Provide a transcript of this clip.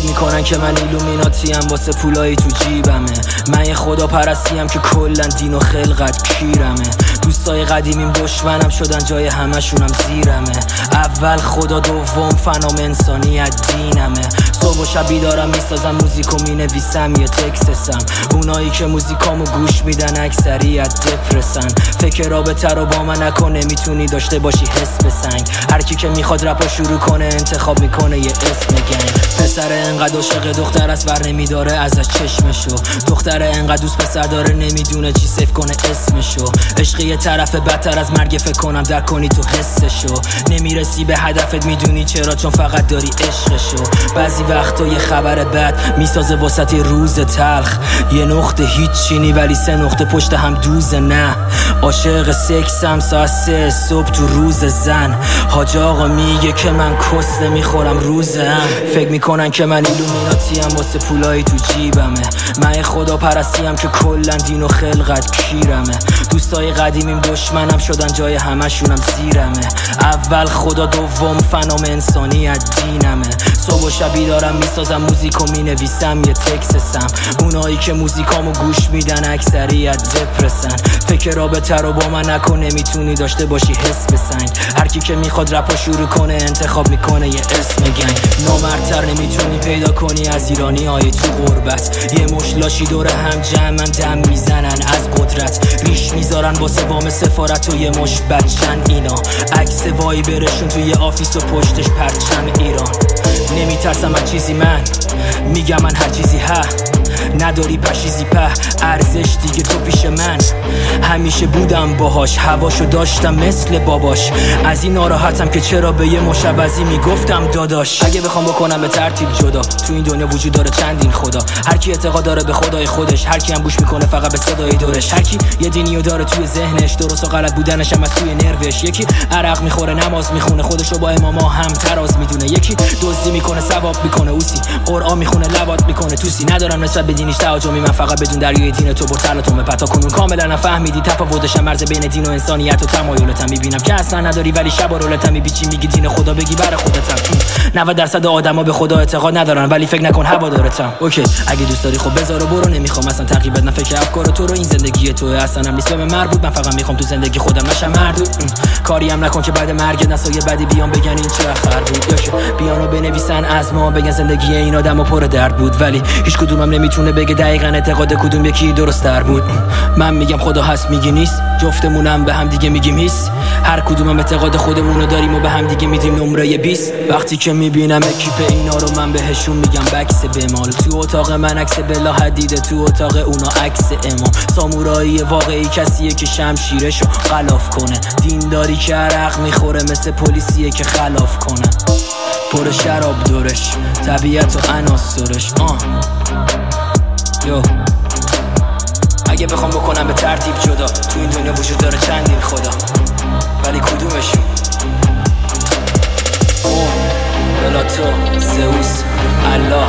فکر میکنن که من ایلومیناتیم واسه پولایی تو جیبمه. من یه خدا پرستیم که کلن دین و خلقت کیرمه. دوستای قدیمیم دشمنم شدن جای همشونم زیرمه. اول خدا دوم فنام انسانیت دینمه. صبح و شب بیدارم میسازم موزیکو مینویسم یه تکسسم. اونایی که موزیکامو گوش میدن اکثریت دپرسن. فکر رابطه رو با من نکن نمیتونی داشته باشی حس به سنگ. هر کی که میخواد رپا شروع کنه انتخاب میکنه یه اسم گنگ. پسر انقدر عاشق دختر است ور نمیداره ازش چشمشو. دختر انقدر دوست پسر داره نمیدونه چی سیف کنه اسمشو. عشق یه طرف بدتر از مرگ فکر کنم در کنی تو حسشو. نمیرسی به هدفت میدونی چرا چون فقط داری عشقشو. بعضی وقتا یه خبر بد میسازه واسط روز تلخ. یه نقطه هیچینی ولی 3 نقطه پشت هم دوزه. نه عاشق سکسم ساعت 3 صبح تو روز زن. حاج آقا میگه که من کس نمیخورم روزم. فکر میکنن که من ایلومیناتیم واسه پولایی تو جیبمه. من خدا پرستیم که کلن دین و خلقت کیرمه. دوستای قدیمیم دشمنم شدن جای همشونم زیرمه. اول خدا دوم فنام انسانیت دینمه. صبح و شب بیدارم میسازم موزیکو مینویسم یه تکسسم. اونایی که موزیکامو گوش میدن اکثریت دپرسن. فکر رابطه رو با من نکن نمیتونی داشته باشی حس به سنگ. هر کی که میخواد رپا شروع کنه انتخاب میکنه یه اسم گنگ. نامردتر نمیتونی پیدا کنی از ایرانی های تو غربت. یه مشلاشی دور هم جمعن دم میزنن از قدرت. ریش میذارن واسه وام سفارت و یه مش بچن اینا. عکس وای برشون توی آفیس و پشتش پرچم ایران. نمیترسم از چیزی من میگم من هر چیزی نداری پشیزی ارزش دیگه تو پیش من. همیشه بودم باهاش هواشو داشتم مثل باباش. از این ناراحتم که چرا به یه مشوزی میگفتم داداش. اگه بخوام بکنم به ترتیب جدا تو این دنیا وجود داره چندین خدا. هر کی اعتقاد داره به خدای خودش. هر کی هم گوش میکنه فقط به صدای دورش. هر کی یه دینیو داره توی ذهنش درست و غلط بودنش هم از توی نروش. یکی عرق میخوره نماز میخونه خودشو با اماما هم تراز میدونه. یکی دزدی میکنه ثواب میکنه اوسی. قرآن میخونه لبات میکنه توسی. ندارم نسبت به دینیش تعجبی من فقط بدون دریای دین تو برتلتون پتا کنون. کاملا نفهمیدی تفاوتش مرز بین دین و انسانیت و تمایلتم. میبینم که اصلا نداری ولی شب و رولتم میبیچی میگی دین خدا بگی برای خودتم. 90% آدما به خدا اعتقاد ندارن ولی فکر نکن هوادارتم. اوکی اگه دوست داری خب بذار و برو. نمیخوام اصلا تقریبا نه فکر افکار تو رو. این زندگی تو اصلا هم نیست به مربوط. من فقط میخوام تو زندگی خودم نشم مردود. کاری هم نکن که بعد مرگ نسای بعدی بیان بگن این چه خر بود. یا که بیانو بنویسن از ما بگن زندگی این آدمو پر درد بود. ولی هیچ کدومم نمیتونه بگه دقیقاً اعتقاد کدوم یکی درست تر بود. من میگم خدا هست میگی نیست. جفتمونم به هم دیگه میگیم هیست. هر کدومم اعتقاد خودمونو داریم و به هم دیگه میدیم نمره 20. وقتی که میبینم اکیپ اینا رو من بهشون میگم بکس بمال. تو اتاق من عکس بلا حدیده تو اتاق اونا عکس امام. سامورایی واقعی کسیه که شمشیرشو غلاف کنه. دینداری که عرق میخوره مثل پلیسیه که خلاف کنه. پر شراب دورش طبیعت و عناصرش. یو اگه بخوام بکنم به ترتیب جدا تو این دنیا وجود داره چندین خدا ولی کدومشون؟ بلاتو، زئوس، الله